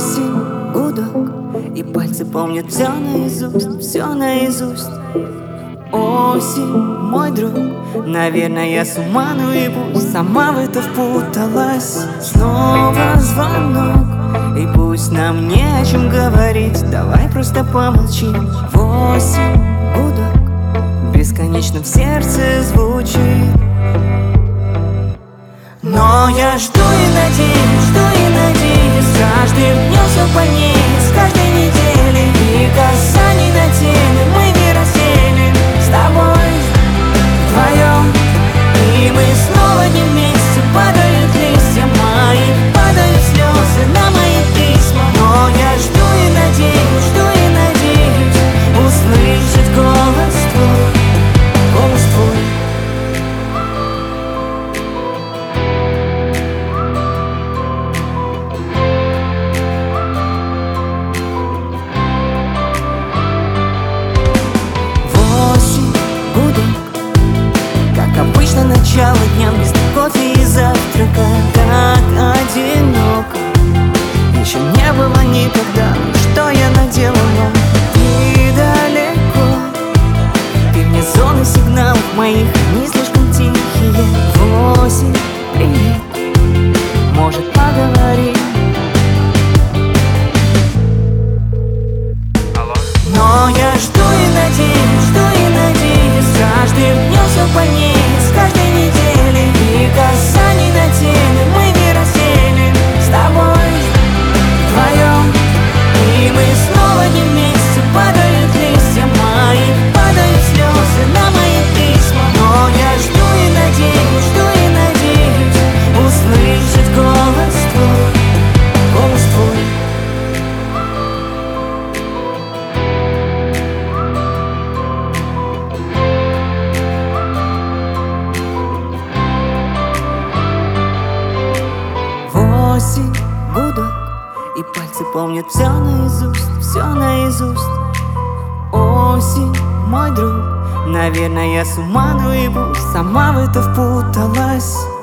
Осень, гудок, и пальцы помнят все наизусть, все наизусть. Осень, мой друг, наверное, я с ума наебусь, сама в это впуталась. Снова звонок, и пусть нам не о чем говорить, давай просто помолчим. Осень, гудок, бесконечно в сердце звучит. Но я жду и надеюсь, с каждым днем все больнее, с каждой недели. И касаний на теле мы не разделим с тобой вдвоем. И мы снова не вместе, падают листья мои, падают слезы на мои письма. Но я жду и надеюсь услышать голос твой, голос твой. Обычно начало дня без кофе и завтрака. Так одиноко еще не было никогда. Что я наделала? Ты далеко, ты вне зоны сигналов моих, они слишком тихие. Осень, привет, может поговорим? Но я жду и надеюсь, с каждым днем все больнее, с каждой недели. И касаний на теле мы не разделим с тобой вдвоем. И мы снова не вместе, падают листья мои, падают слезы на мои письма. Но я жду и надеюсь услышать голос твой, голос твой. Осень, гудок, и пальцы помнят все наизусть, все наизусть. Осень, мой друг, наверное, я с ума наебусь, сама в это впуталась.